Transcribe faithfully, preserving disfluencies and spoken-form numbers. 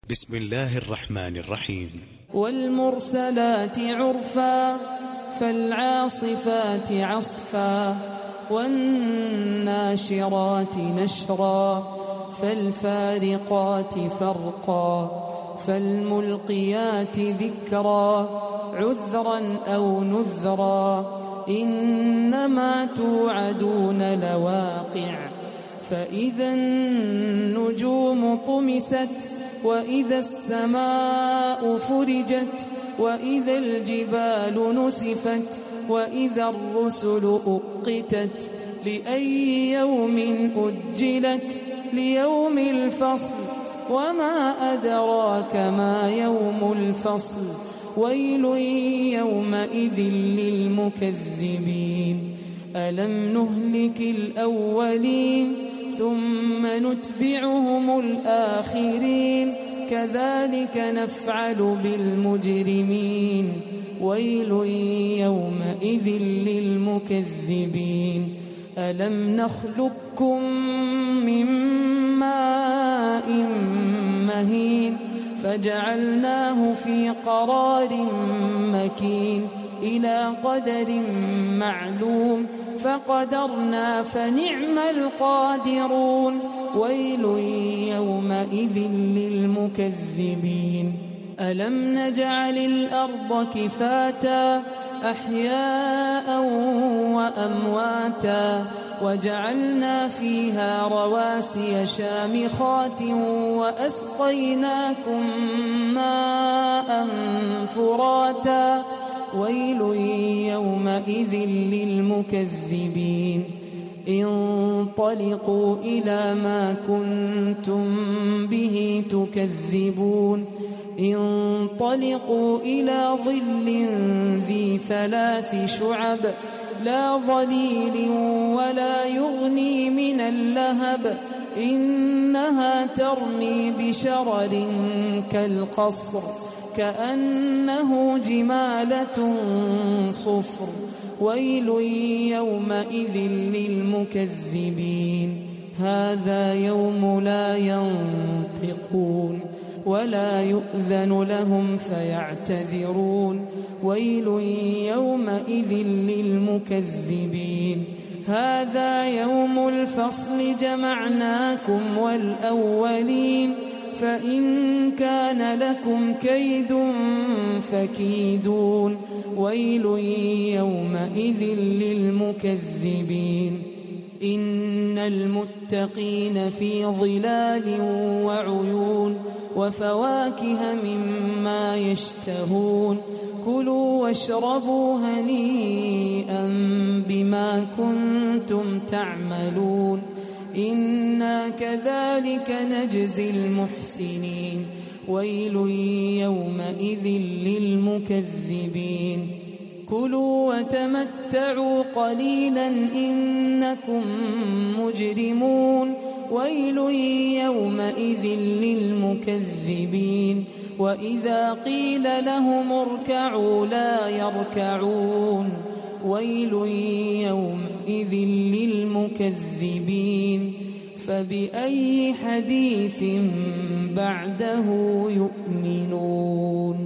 بسم الله الرحمن الرحيم. والمرسلات عرفا فالعاصفات عصفا والناشرات نشرا فالفارقات فرقا فالملقيات ذكرا عذرا أو نذرا إنما توعدون لواقع فإذا النجوم طمست وإذا السماء فرجت وإذا الجبال نسفت وإذا الرسل أقتت لأي يوم أجلت ليوم الفصل وما أدراك ما يوم الفصل ويل يومئذ للمكذبين ألم نهلك الأولين ثم نتبعهم الآخرين كذلك نفعل بالمجرمين ويل يومئذ للمكذبين ألم نخلقكم من ماء مهين فجعلناه في قرار مكين إلى قدر معلوم فقدرنا فنعم القادرون ويل يومئذ للمكذبين ألم نجعل الأرض كفاتا أحياء وأمواتا وجعلنا فيها رواسي شامخات وأسقيناكم ماء فراتا ويل يومئذ للمكذبين انطلقوا إلى ما كنتم به تكذبون انطلقوا إلى ظل ذي ثلاث شعب لا ظليل ولا يغني من اللهب إنها ترمي بشرر كالقصر كأنه جمالة صفر ويل يومئذ للمكذبين هذا يوم لا ينطقون ولا يؤذن لهم فيعتذرون ويل يومئذ للمكذبين هذا يوم الفصل جمعناكم والأولين فإن كان لكم كيد فكيدون ويل يومئذ للمكذبين إن المتقين في ظلال وعيون وفواكه مما يشتهون كلوا واشربوا هنيئا بما كنتم تعملون إنا كذلك نجزي المحسنين ويل يومئذ للمكذبين كلوا وتمتعوا قليلا إنكم مجرمون ويل يومئذ للمكذبين وإذا قيل لهم اركعوا لا يركعون ويل يومئذ للمكذبين فبأي حديث بعده يؤمنون.